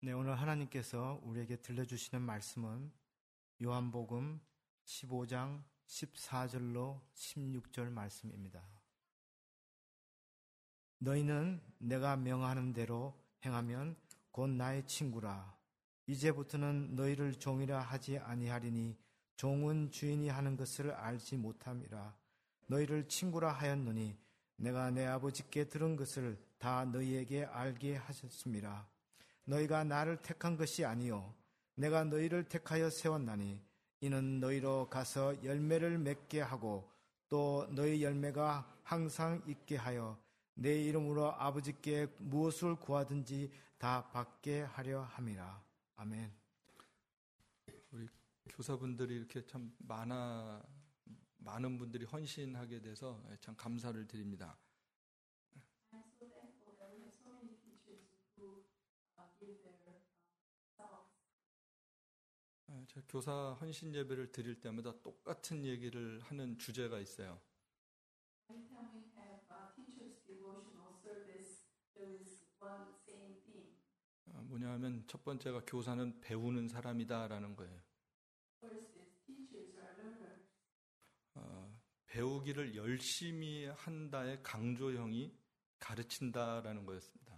네, 오늘 하나님께서 우리에게 들려주시는 말씀은 요한복음 15장 14절로 16절 말씀입니다. 너희는 내가 명하는 대로 행하면 곧 나의 친구라. 이제부터는 너희를 종이라 하지 아니하리니 종은 주인이 하는 것을 알지 못함이라. 너희를 친구라 하였노니 내가 내 아버지께 들은 것을 다 너희에게 알게 하셨음이라. 너희가 나를 택한 것이 아니요 내가 너희를 택하여 세웠나니 이는 너희로 가서 열매를 맺게 하고 또 너희 열매가 항상 있게 하여 내 이름으로 아버지께 무엇을 구하든지 다 받게 하려 함이라. 아멘. 우리 교사분들이 이렇게 참 많은 분들이 헌신하게 돼서 참 감사를 드립니다. 제가 교사 헌신 예배를 드릴 때마다 똑같은 얘기를 하는 주제가 있어요. 뭐냐 하면 첫 번째가 교사는 배우는 사람이다라는 거예요. 배우기를 열심히 한다의 강조형이 가르친다라는 거였습니다.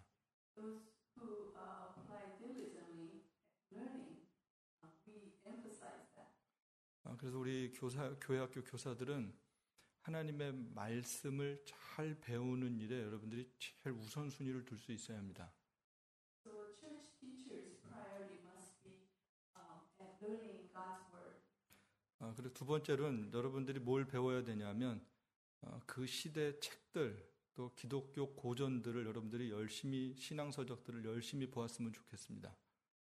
그래서 우리 교회학교 교사들은 하나님의 말씀을 잘 배우는 일에 여러분들이 제일 우선순위를 둘 수 있어야 합니다. 그리고 두 번째로는 여러분들이 뭘 배워야 되냐면 그 시대 책들 또 기독교 고전들을 여러분들이 열심히 신앙서적들을 열심히 보았으면 좋겠습니다.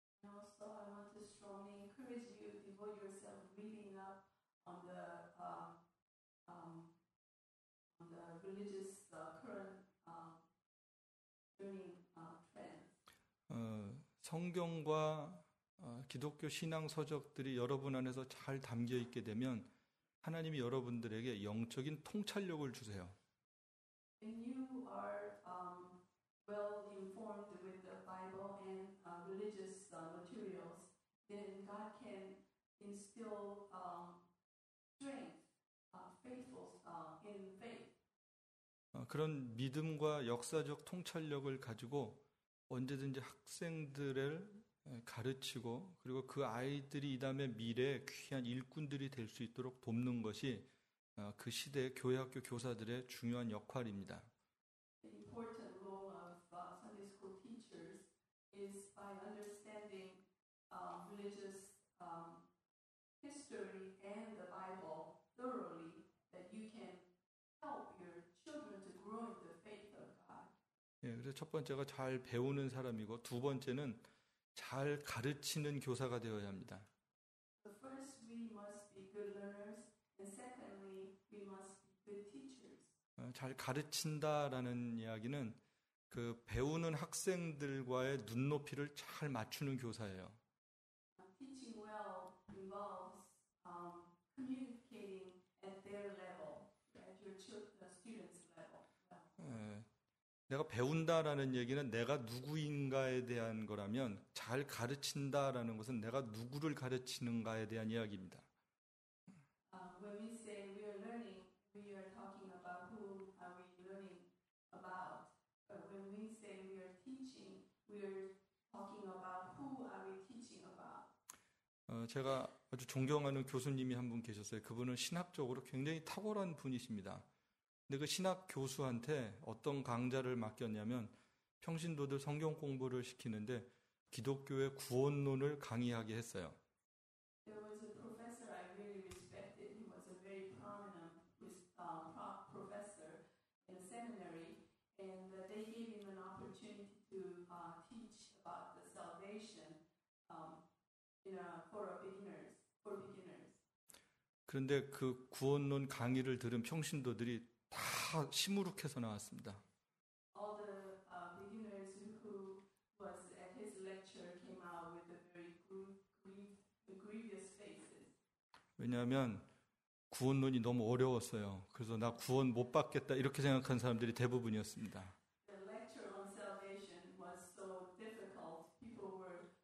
성경과 기독교 신앙 서적들이 여러분 안에서 잘 담겨 있게 되면 하나님이 여러분들에게 영적인 통찰력을 주세요. When you are well informed with the Bible and religious materials, then God can instill strength, faithful in faith. 그런 믿음과 역사적 통찰력을 가지고 언제든지 학생들을 가르치고 그리고 그 아이들이 이 다음에 미래에 귀한 일꾼들이 될 수 있도록 돕는 것이 그 시대의 교회학교 교사들의 중요한 역할입니다. The important role of Sunday school teachers is by understanding religious history and the Bible thoroughly that you can help your children to grow in the faith of God. 예, 그래서 첫 번째가 잘 배우는 사람이고 두 번째는 잘 가르치는 교사가 되어야 합니다. First, we must be good learners, and secondly, we must be good teachers. 잘 가르친다라는 이야기는 그 배우는 학생들과의 눈높이를 잘 맞추는 교사예요. Teaching well involves communicating at their level, at your students' level. 내가 배운다라는 얘기는 내가 누구인가에 대한 거라면 잘 가르친다라는 것은 내가 누구를 가르치는가에 대한 이야기입니다. When we say we are learning, we are talking about who are we learning about. But when we say we are teaching, we are talking about who are we teaching about. 제가 아주 존경하는 교수님이 한 분 계셨어요. 그분은 신학적으로 굉장히 탁월한 분이십니다. 근데 그 신학 교수한테 어떤 강좌를 맡겼냐면 평신도들 성경 공부를 시키는데 기독교의 구원론을 강의하게 했어요. There was a professor I really respected. He was a very prominent professor in a seminary, and they gave him an opportunity to teach about the salvation for beginners. 그런데 그 구원론 강의를 들은 평신도들이 다 시무룩해서 나왔습니다. All the beginners who was at his lecture came out with a very grievous faces. 왜냐하면 구원론이 너무 어려웠어요. 그래서 나 구원 못 받겠다 이렇게 생각한 사람들이 대부분이었습니다. The lecture on salvation was so difficult. People were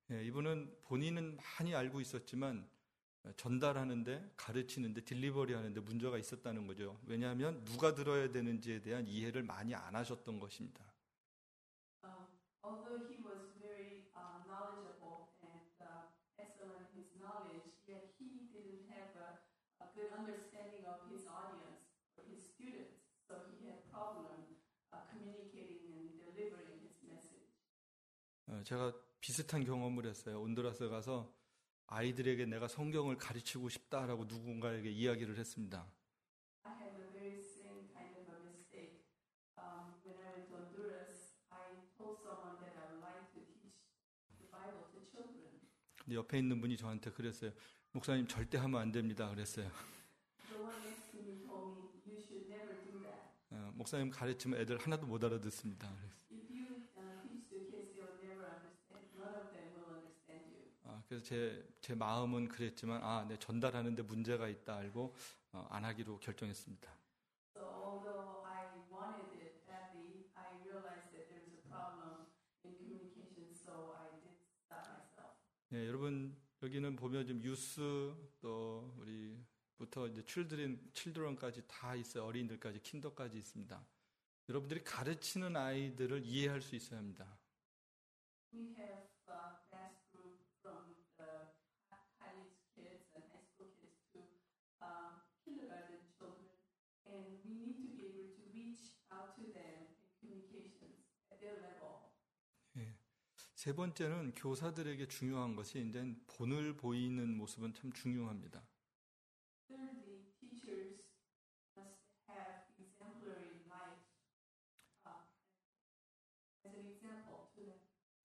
예, 이분은 본인은 많이 알고 있었지만 전달하는데, 가르치는데, 딜리버리 하는데 문제가 있었다는 거죠. 왜냐하면 누가 들어야 되는지에 대한 이해를 많이 안 하셨던 것입니다. Although he was very knowledgeable and excellent in his knowledge, yet he didn't have a good understanding of his audience or his students. So he had problem communicating and delivering his message. 제가 비슷한 경험을 했어요. 온두라스 가서 아이들에게 내가 성경을 가르치고 싶다라고 누군가에게 이야기를 했습니다. I had a very same kind of a mistake. When I went to Honduras, I told someone that I would like to teach the Bible to children. 근데 옆에 있는 분이 저한테 그랬어요. 목사님 절대 하면 안 됩니다. 그랬어요. The one next to me told me, you should never do that. 목사님 가르치면 애들 하나도 못 알아듣습니다. If you teach the kids, they will never understand. None of them will understand you. 그래서 제 마음은 그랬지만 내 전달하는데 문제가 있다 알고 안 하기로 결정했습니다. So although I wanted it badly, I realized that there's a problem in communication, so I did stop myself. 예, 여러분 여기는 보면 좀 유스 또 우리부터 이제 칠드런까지 다 있어요. 어린이들까지 킨더까지 있습니다. 여러분들이 가르치는 아이들을 이해할 수 있어야 합니다. We have a vast group from the college kids and high school kids to kindergarten children, and we need to be able to reach out to them in communications at their level. 예. 세 번째는 교사들에게 중요한 것이 이제 본을 보이는 모습은 참 중요합니다. Thirdly, teachers must have exemplary life as an example to them.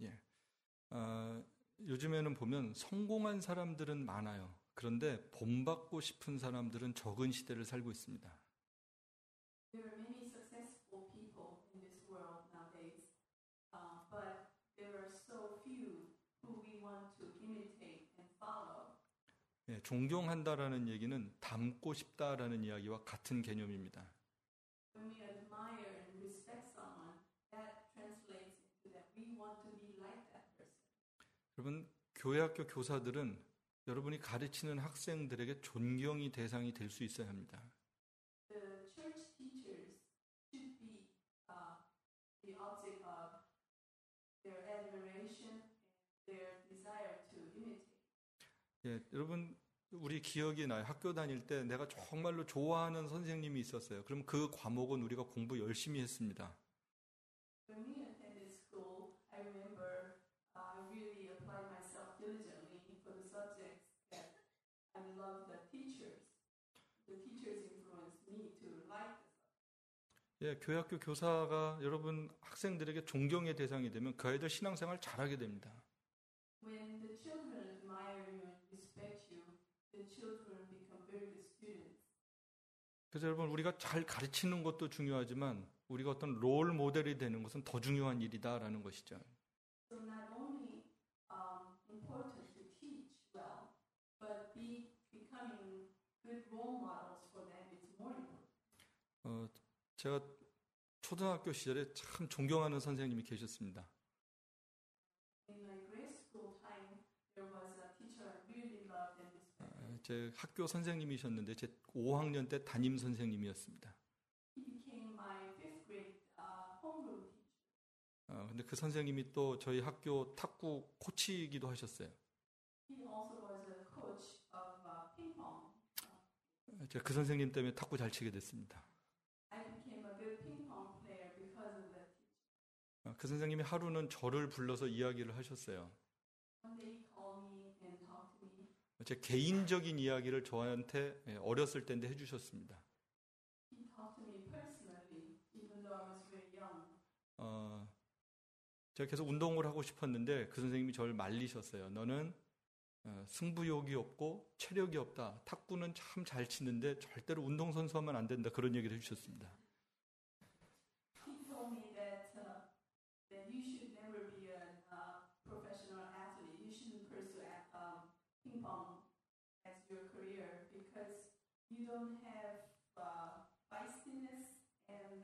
요즘에는 보면 성공한 사람들은 많아요. 그런데 본받고 싶은 사람들은 적은 시대를 살고 있습니다. There are many successful people in this world nowadays, but there are so few who we want to imitate and follow. 예, 존경한다라는 얘기는 닮고 싶다라는 이야기와 같은 개념입니다. When we admire and respect someone, that translates into that we want to be like that person. 여러분, 교회학교 교사들은 여러분이 가르치는 학생들에게 존경이 대상이 될 수 있어야 합니다. The church teachers should be the object of their admiration and their desire to imitate. 예, 여러분 우리 기억이 나요. 학교 다닐 때 내가 정말로 좋아하는 선생님이 있었어요. 그럼 그 과목은 우리가 공부 열심히 했습니다. When we attended school, I remember I really applied myself diligently for the subjects that I loved the teachers. The teachers influenced me to like the subject. 예, 교회학교 교사가 여러분 학생들에게 존경의 대상이 되면 그 아이들 신앙생활 잘하게 됩니다. When the children admire you and respect you, the children become very good students. 그래서 여러분 우리가 잘 가르치는 것도 중요하지만 우리가 어떤 롤 모델이 되는 것은 더 중요한 일이다라는 것이죠. So not only important to teach well, but becoming good role models for them is more important. 제가 초등학교 시절에 참 존경하는 선생님이 계셨습니다. In my grade school time, there was a teacher I really loved and respected. 제 학교 선생님이셨는데 제 5학년 때 담임 선생님이었습니다. He became my fifth grade homeroom teacher. 근데 그 선생님이 또 저희 학교 탁구 코치이기도 하셨어요. He also was a coach of ping pong. 제가 그 선생님 때문에 탁구 잘 치게 됐습니다. I became a good ping pong player because of that teacher. 그 선생님이 하루는 저를 불러서 이야기를 하셨어요. One day he called me and talked to me. 제 개인적인 이야기를 저한테 어렸을 때인데 해주셨습니다. He talked to me personally, even though I was very young. 제가 계속 운동을 하고 싶었는데 그 선생님이 저를 말리셨어요. 너는 승부욕이 없고 체력이 없다. 탁구는 참 잘 치는데 절대로 운동선수 하면 안 된다. 그런 얘기를 해주셨습니다. He told me that you should never be a professional athlete. You shouldn't pursue ping pong as your career because you don't have feistiness and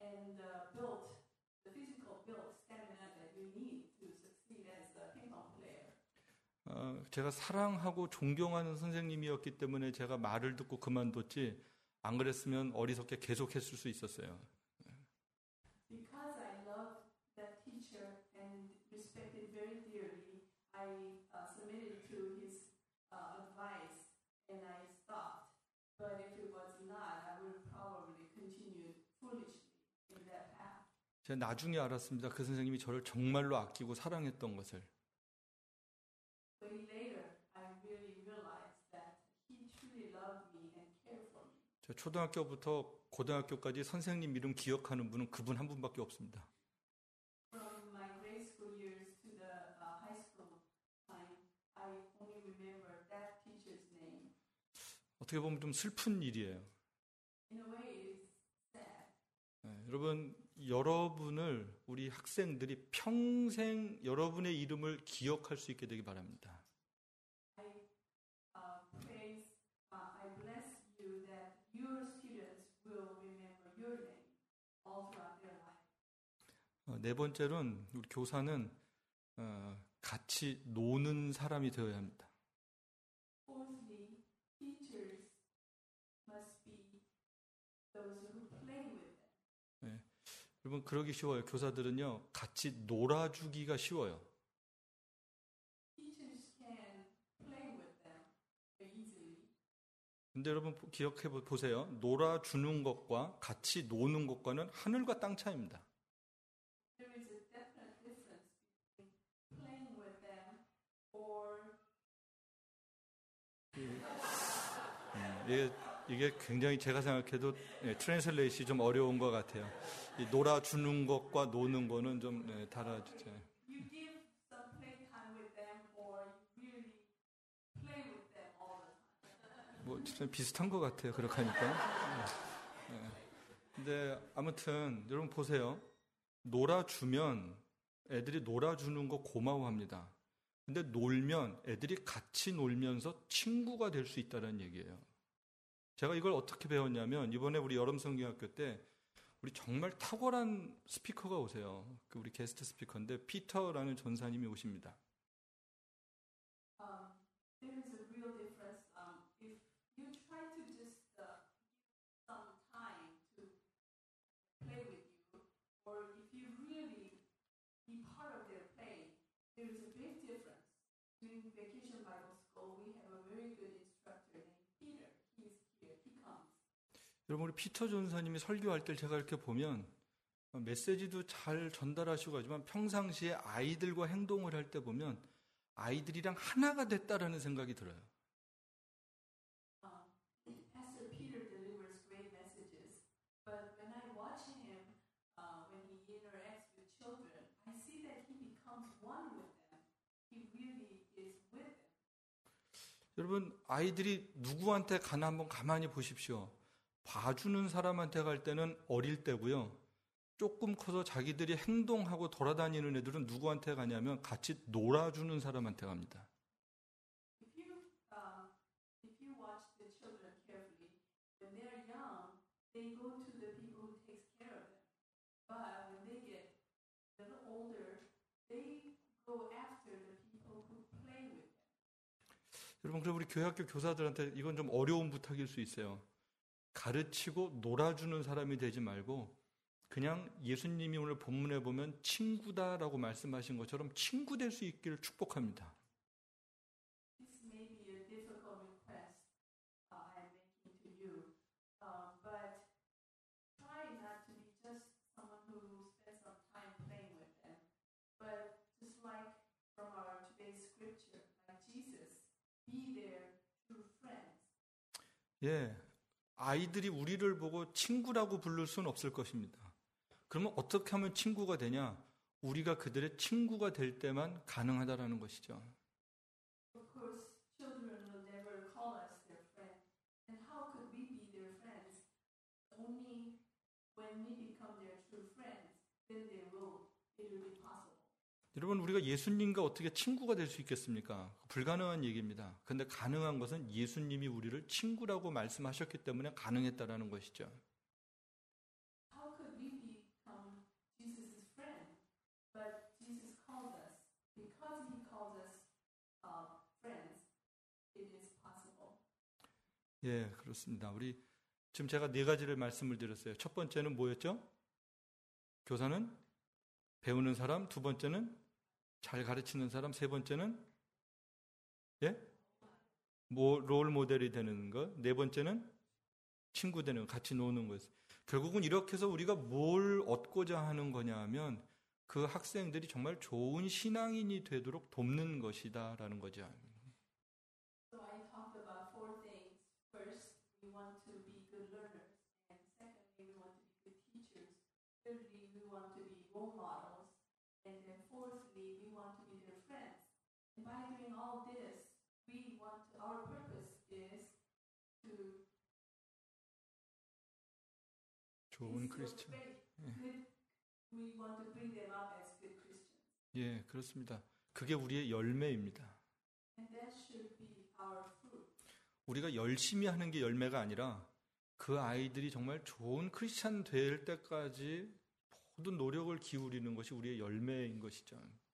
built, the physical built stamina that you need to succeed as a ping pong player. 제가 사랑하고 존경하는 선생님이었기 때문에 제가 말을 듣고 그만뒀지, 안 그랬으면 어리석게 계속했을 수 있었어요. Because I loved that teacher and respected very dearly, I submitted to his advice and I stopped. But if it was not, I would have probably continued foolishly in that path. 제가 나중에 알았습니다. 그 선생님이 저를 정말로 아끼고 사랑했던 것을. But later, I really realized that he truly loved me and cared for me. 저 초등학교부터 고등학교까지 선생님 이름 기억하는 분은 그분 한 분밖에 없습니다. From my grade school years to the high school time, I only remember that teacher's name. 어떻게 보면 좀 슬픈 일이에요. In a way, it's sad. 여러분, 여러분을 우리 학생들이 평생 여러분의 이름을 기억할 수 있게 되기 바랍니다. I bless you that your students will remember your name all throughout their life. 네 번째로는 우리 교사는 같이 노는 사람이 되어야 합니다. Fourthly, teachers must be those who play with them. 여러분, 그러기 쉬워요. 교사들은요, 같이 놀아주기가 쉬워요. Teachers can play with them easily. 근데 여러분 기억해 보세요. 놀아주는 것과 같이 노는 것과는 하늘과 땅 차이입니다. There is a definite difference between playing with them or 이게 굉장히 제가 생각해도 트랜슬레이션이 좀 어려운 것 같아요. 이 놀아주는 것과 노는 거는 좀 달라지죠. you give some playtime with them or you really play with them all the time. 뭐 진짜 비슷한 것 같아요. 그렇게 하니까. 근데 아무튼 여러분 보세요. 놀아주면 애들이 놀아주는 거 고마워합니다. 근데 놀면 애들이 같이 놀면서 친구가 될 수 있다는 얘기예요. 제가 이걸 어떻게 배웠냐면 이번에 우리 여름성경학교 때 우리 정말 탁월한 스피커가 오세요. 그 우리 게스트 스피커인데 피터라는 전사님이 오십니다. There is a real difference. If you try to just give some time to play with you, or if you really be part of their play, there is a big difference. During Vacation Bible School, we have a very good instructor named Peter. He's here. He comes. 여러분 우리 피터 전사님이 설교할 때 제가 이렇게 보면 메시지도 잘 전달하시고 하지만 평상시에 아이들과 행동을 할 때 보면 아이들이랑 하나가 됐다라는 생각이 들어요. Pastor Peter delivers great messages, but when I watch him, when he interacts with children, I see that he becomes one with them. He really is with them. 여러분 아이들이 누구한테 가나 한번 가만히 보십시오. 봐주는 사람한테 갈 때는 어릴 때고요. 조금 커서 자기들이 행동하고 돌아다니는 애들은 누구한테 가냐면 같이 놀아주는 사람한테 갑니다. If you watch the children carefully, when they're young, they go to the people who takes care of them. But when they get a little older, they go after the people who play with them. 여러분 그럼 우리 교회학교 교사들한테 이건 좀 어려운 부탁일 수 있어요. 가르치고 놀아주는 사람이 되지 말고 그냥 예수님이 오늘 본문에 보면 친구다라고 말씀하신 것처럼 친구 될 수 있기를 축복합니다. This may be a difficult request I'm making to you, but try not to be just someone who spends some time playing with them, but just like from our today's scripture, like Jesus, be their true friends. 예, 아이들이 우리를 보고 친구라고 부를 수는 없을 것입니다. 그러면 어떻게 하면 친구가 되냐? 우리가 그들의 친구가 될 때만 가능하다라는 것이죠. Of course, children will never call us their friend. And how could we be their friends? Only when we become their true friends, then it will be possible. 여러분 우리가 예수님과 어떻게 친구가 될 수 있겠습니까? 불가능한 얘기입니다. 그런데 가능한 것은 예수님이 우리를 친구라고 말씀하셨기 때문에 가능했다라는 것이죠. How could we become Jesus' friend? But Jesus called us because he called us 예, 그렇습니다. 우리 지금 제가 네 가지를 말씀을 드렸어요. 첫 번째는 뭐였죠? 교사는 배우는 사람, 두 번째는 잘 가르치는 사람, 세 번째는 롤 모델이 되는 것, 네 번째는 친구 되는 것, 같이 노는 것. 결국은 이렇게 해서 우리가 뭘 얻고자 하는 거냐 하면 그 학생들이 정말 좋은 신앙인이 되도록 돕는 것이다라는 거죠. So I talked about four things. First, we want to be good learners. And secondly, we want to be good teachers. Thirdly, we want to be role models. And then fourthly, we want to be their friends. And by doing all this, our purpose is to 좋은 크리스천. We want to bring them up as good Christians. 예, 그렇습니다. 그게 우리의 열매입니다. And that should be our fruit. 우리가 열심히 하는 게 열매가 아니라 그 아이들이 정말 좋은 크리스찬 될 때까지 모든 노력을 기울이는 것이 우리의 열매인 것이죠.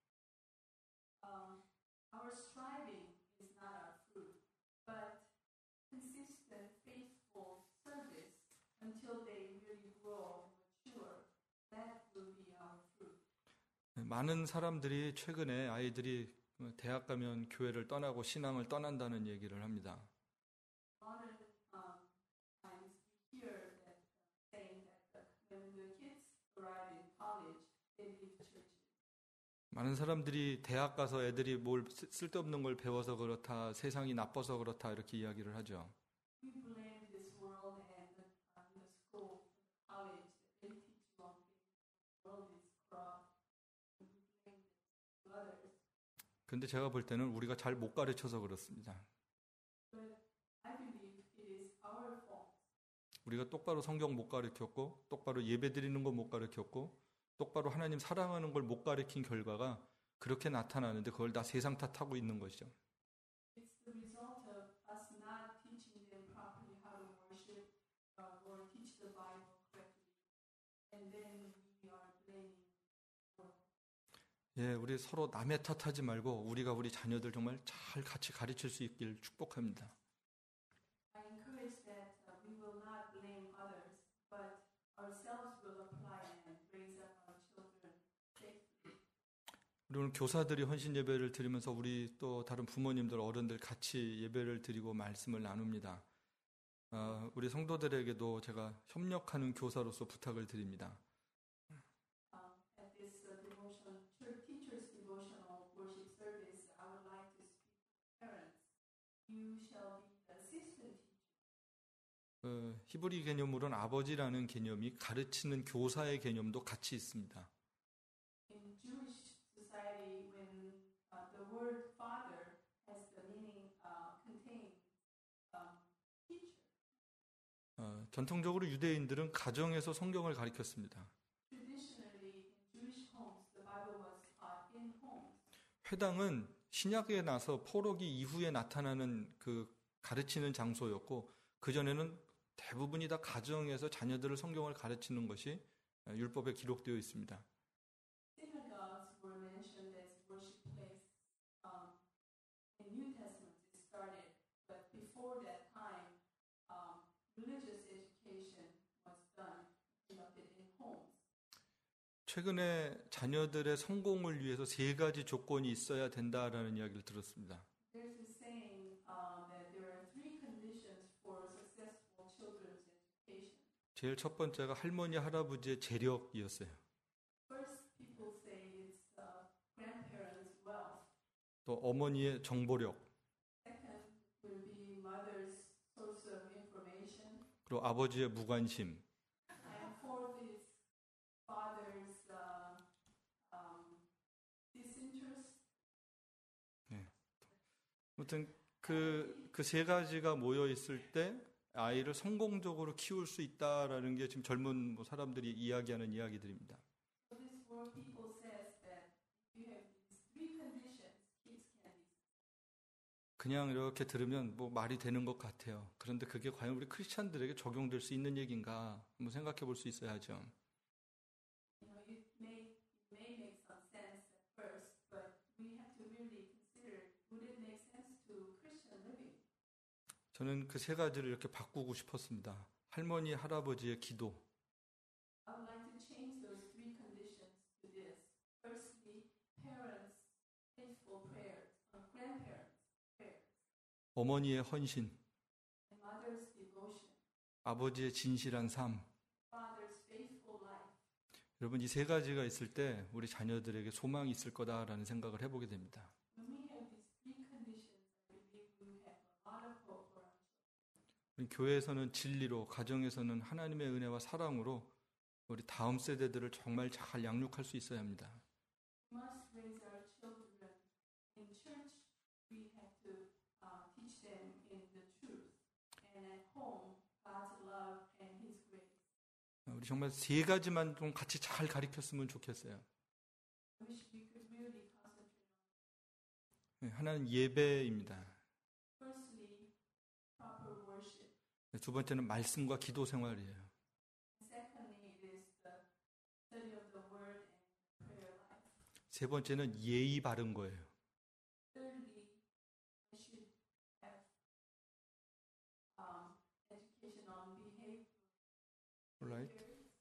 Our striving is not our fruit, but consistent, faithful service until they really grow and mature. That will be our fruit. 많은 사람들이 최근에 아이들이 대학 가면 교회를 떠나고 신앙을 떠난다는 얘기를 합니다. Modern times we hear that saying that when the kids arrive in college, they leave churches. 많은 사람들이 대학 가서 애들이 뭘 쓸데없는 걸 배워서 그렇다, 세상이 나빠서 그렇다 이렇게 이야기를 하죠. We blame this world and the school, college, that they teach wrong things. The world is corrupt. We blame this to others. 근데 제가 볼 때는 우리가 잘 못 가르쳐서 그렇습니다. But I believe it is our fault. 우리가 똑바로 성경 못 가르쳤고, 똑바로 예배 드리는 거 못 가르쳤고, 똑바로 하나님 사랑하는 걸 못 가르친 결과가 그렇게 나타나는데 그걸 다 세상 탓하고 있는 것이죠. It's the result of us not teaching them properly how to worship or teach the Bible correctly. And then we are blaming the world. 예, 우리 서로 남의 탓하지 말고 우리가 우리 자녀들 정말 잘 같이 가르칠 수 있길 축복합니다. I encourage that we will not blame others, but ourselves will apply and raise up our children faithfully. 우리 오늘 교사들이 헌신 예배를 드리면서 우리 또 다른 부모님들, 어른들 같이 예배를 드리고 말씀을 나눕니다. 우리 성도들에게도 제가 협력하는 교사로서 부탁을 드립니다. At this teacher's devotional worship service, I would like to speak to parents. You shall be the assistant teacher. 히브리 개념으로는 아버지라는 개념이 가르치는 교사의 개념도 같이 있습니다. In Jewish society, when the word father has the meaning contains teacher. 전통적으로 유대인들은 가정에서 성경을 가르쳤습니다. Traditionally, in Jewish homes, the Bible was taught in homes. 회당은 신약에 나서 포로기 이후에 나타나는 그 가르치는 장소였고 그 전에는 대부분이 다 가정에서 자녀들을 성경을 가르치는 것이 율법에 기록되어 있습니다. Synagogues were mentioned as worship place. In New Testament, it started, but before that time, religious education was done, conducted in homes. 최근에 자녀들의 성공을 위해서 세 가지 조건이 있어야 된다라는 이야기를 들었습니다. There's a saying that there are three conditions for successful children's education. 제일 첫 번째가 할머니 할아버지의 재력이었어요. First, people say it's grandparents' wealth. 또 어머니의 정보력, Second will be mother's source of information. 그리고 아버지의 무관심. And fourth is father's disinterest. 아무튼 그 세 가지가 모여 있을 때 아이를 성공적으로 키울 수 있다라는 게 지금 젊은 사람들이 이야기하는 이야기들입니다. So this world people says that if you have these three conditions, kids can be. 그냥 이렇게 들으면 뭐 말이 되는 것 같아요. 그런데 그게 과연 우리 크리스찬들에게 적용될 수 있는 얘기인가 한번 생각해 볼 수 있어야죠. You know, it may make some sense at first, but we have to really consider: would it make sense to Christian living? 저는 그 세 가지를 이렇게 바꾸고 싶었습니다. 할머니, 할아버지의 기도. I would like to change those three conditions to this. Firstly, parents' faithful prayers, grandparents' prayers, 어머니의 헌신, and mother's devotion, 아버지의 진실한 삶. father's faithful life. 여러분, 이 세 가지가 있을 때 우리 자녀들에게 소망이 있을 거다라는 생각을 해보게 됩니다. When we have these three conditions, I believe we have a lot of hope for our children. 우리 교회에서는 진리로, 가정에서는 하나님의 은혜와 사랑으로 우리 다음 세대들을 정말 잘 양육할 수 있어야 합니다. We must raise our children. In church, we have to teach them in the truth. And at home, God's love and His grace. 우리 정말 세 가지만 좀 같이 잘 가르쳤으면 좋겠어요. I wish we could really concentrate on. 하나는 예배입니다. Firstly, proper worship. 두 번째는 말씀과 기도 생활이에요. Secondly, it is the study of the Word and prayer life. 세 번째는 예의 바른 거예요. Thirdly, we should have education on behavior. polite,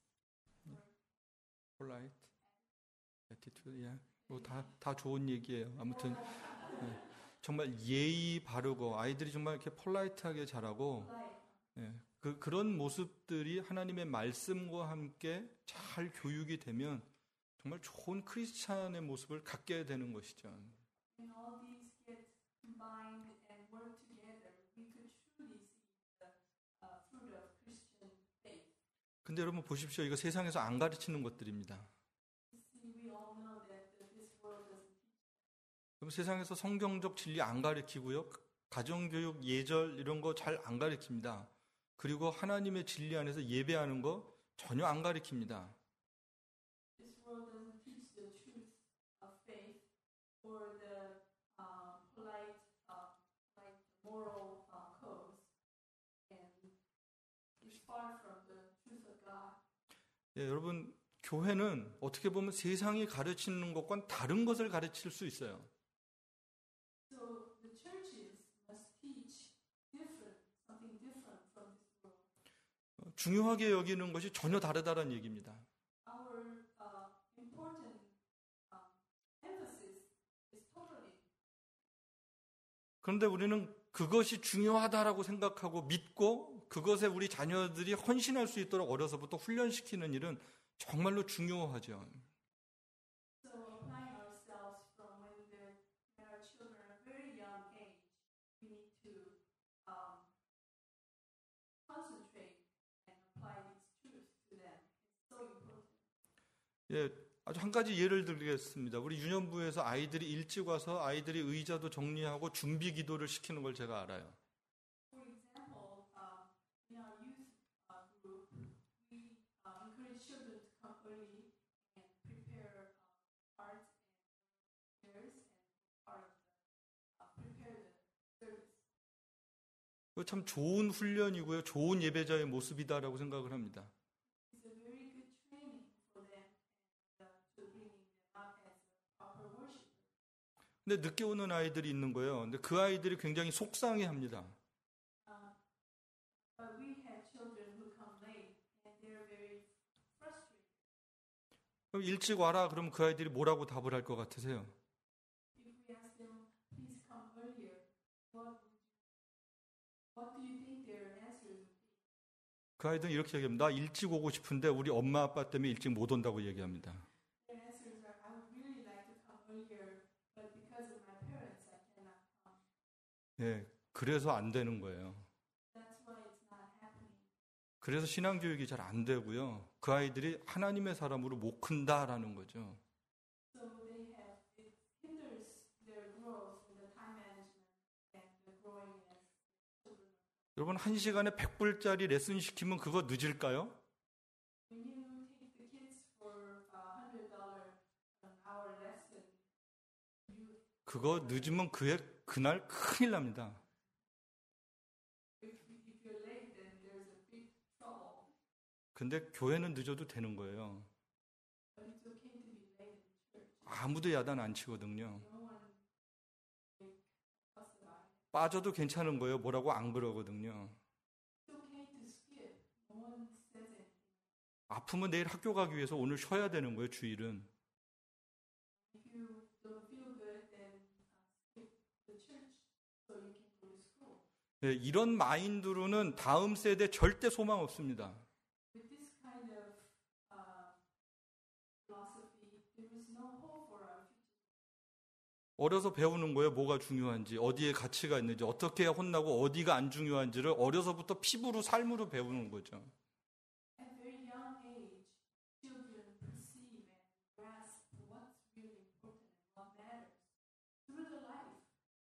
polite, attitude, 예. 다 좋은 얘기예요. 아무튼 정말 예의 바르고 아이들이 정말 이렇게 폴라이트하게 자라고 그런 모습들이 하나님의 말씀과 함께 잘 교육이 되면 정말 좋은 크리스찬의 모습을 갖게 되는 것이죠. When all these get combined and work together, we could truly see the fruit of Christian faith. 근데 여러분 보십시오. 이거 세상에서 안 가르치는 것들입니다. See, we all know that this world doesn't teach. 그럼 세상에서 성경적 진리 안 가르치고요. 가정교육, 예절 이런 거 잘 안 가르칩니다. 그리고 하나님의 진리 안에서 예배하는 거 전혀 안 가르칩니다. This world doesn't teach the truth of faith or the polite moral codes, and it's far from the truth of God. 예, 여러분 교회는 어떻게 보면 세상이 가르치는 것과는 다른 것을 가르칠 수 있어요. So the churches must teach something different from this world. 중요하게 여기는 것이 전혀 다르다는 얘기입니다. Our important emphasis is totally. 그런데 우리는 그것이 중요하다라고 생각하고 믿고 그것에 우리 자녀들이 헌신할 수 있도록 어려서부터 훈련시키는 일은 정말로 중요하죠. So applying ourselves from when our children are very young age, we need to concentrate and apply these truths to them. It's so important. 예, 아주 한 가지 예를 들겠습니다. 우리 유년부에서 아이들이 일찍 와서 아이들이 의자도 정리하고 준비 기도를 시키는 걸 제가 알아요. For example, in our youth group, we encourage children to come early and prepare cards and chairs and prepare the service. 그거 참 좋은 훈련이고요. 좋은 예배자의 모습이다라고 생각을 합니다. It's a very good training for them and to bringing them up as a proper worshiper. 근데 늦게 오는 아이들이 있는 거예요. 근데 그 아이들이 굉장히 속상해합니다. But we have children who come late and they're very frustrated. 그럼 일찍 와라 그러면 그 아이들이 뭐라고 답을 할 것 같으세요? If we ask them, please come earlier, what do you think their answers would be? 그 아이들은 이렇게 얘기합니다. 나 일찍 오고 싶은데 우리 엄마 아빠 때문에 일찍 못 온다고 얘기합니다. Their answers are, I would really like to come earlier, but because of my parents, I cannot come. 예, 그래서 안 되는 거예요. That's why it's not happening. 그래서 신앙교육이 잘 안 되고요. 그 아이들이 하나님의 사람으로 못 큰다라는 거죠. So it hinders their growth in the time management and the growing as children. 여러분 1시간에 100불짜리 레슨 시키면 그거 늦을까요? When you take the kids for $100 an hour lesson, 그거 늦으면 그날 큰일 납니다. if you're late, then there's a big trouble. 근데 교회는 늦어도 되는 거예요. But it's okay to be late in church. 아무도 야단 안 치거든요. No one fuss about it. 빠져도 괜찮은 거예요. 뭐라고 안 그러거든요. It's okay to skip. No one says it. 아프면 내일 학교 가기 위해서 오늘 쉬어야 되는 거예요, 주일은. If you don't feel good, then skip the church so you can go to school. 네, 이런 마인드로는 다음 세대 절대 소망 없습니다. With this kind of philosophy, there is no hope for our future. 어려서 배우는 거예요. 뭐가 중요한지, 어디에 가치가 있는지, 어떻게 해야 혼나고 어디가 안 중요한지를 어려서부터 피부로 삶으로 배우는 거죠. At very young age, children perceive and grasp what's really important and what matters through the life.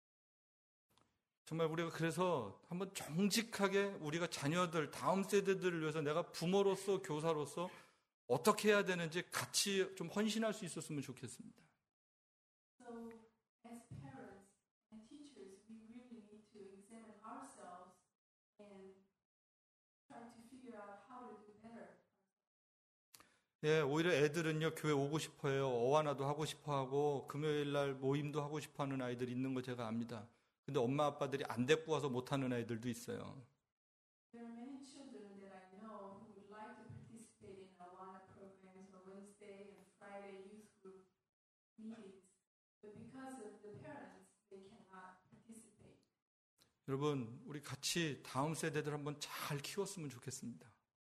정말 우리가 그래서 한번 정직하게 우리가 자녀들, 다음 세대들을 위해서 내가 부모로서, 교사로서 어떻게 해야 되는지 같이 좀 헌신할 수 있었으면 좋겠습니다. So, as parents and teachers, we really need to examine ourselves and try to figure out how to do better. 예, 오히려 애들은요, 교회 오고 싶어 해요. 어와나도 하고 싶어 하고, 금요일 날 모임도 하고 싶어 하는 아이들이 있는 거 제가 압니다. 근데 엄마 아빠들이 안 데리고 와서 못 하는 아이들도 있어요. There are many children that I know who would like to participate in Awana programs or Wednesday and Friday youth group meetings, but because of the parents, they cannot participate. 여러분, 우리 같이 다음 세대들 한번 잘 키웠으면 좋겠습니다.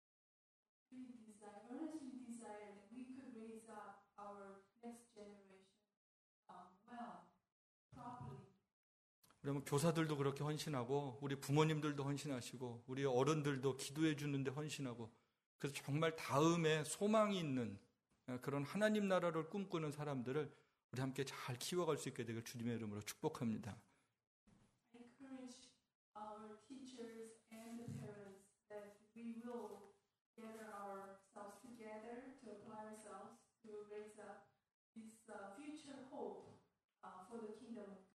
Earnestly desire that we could raise up our next generation well, properly. 그러면 교사들도 그렇게 헌신하고 우리 부모님들도 헌신하시고 우리 어른들도 기도해 주는데 헌신하고 그래서 정말 다음에 소망이 있는 그런 하나님 나라를 꿈꾸는 사람들을 우리 함께 잘 키워갈 수 있게 되길 주님의 이름으로 축복합니다. I encourage our teachers and the parents that we will gather ourselves together to apply ourselves to raise up this future hope for the kingdom.